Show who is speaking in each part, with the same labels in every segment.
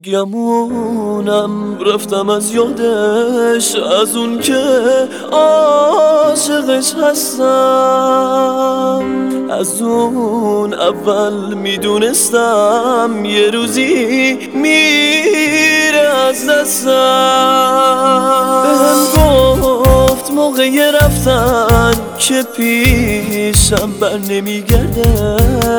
Speaker 1: گمونم رفتم از یادش، از اون که عاشقش هستم. از اون اول میدونستم یه روزی میره از دستم. بهم گفت موقع رفتن که پیشم بر نمیگرده،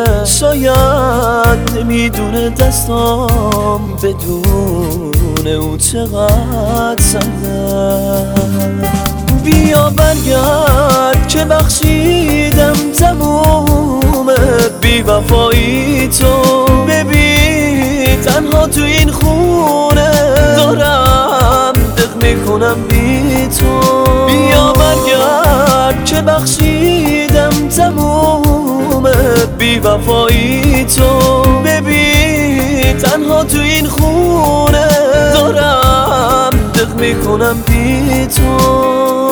Speaker 1: شاید نمیدونه دستام بدون او چقدر سرده. بیا برگرد که بخشیدم تموم بی‌وفایی تو. ببین تنها تو این خونه دارم دق میکنم بی تو. بیا برگرد که بخشیدم تموم بی‌وفایی تو. ببین تنها تو این خونه دارم دق میکنم بی تو.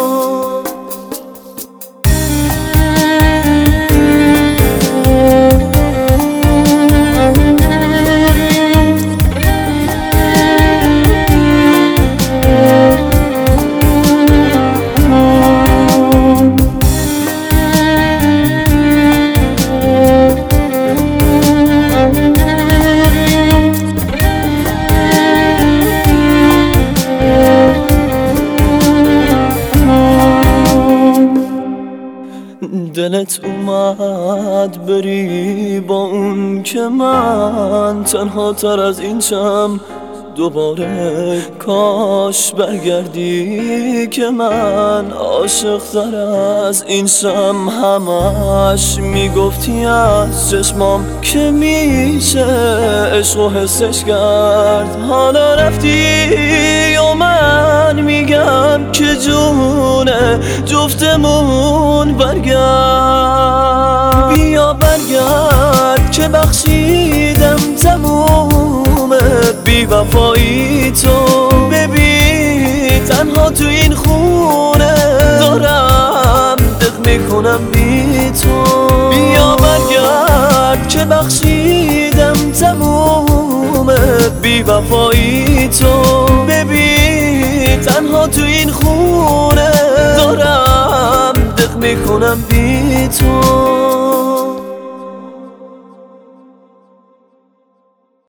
Speaker 1: دلت اومد بری با اون که من تنها تر از این شم دوباره. کاش برگردی که من عاشق تر از این شم. همش میگفتی از چشمام که میشه عشق و حسش کرد. حالا رفتی و من میگم که جونه جفتمون برگرد. بیا برگرد که بخشیدم تموم بی‌وفایی تو. ببین تنها تو این خونه دارم دق میکنم بی تو. بیا برگرد که بخشیدم تموم بی‌وفایی تو. ببین تنها تو این خونه دارم دق میکنم بی تو.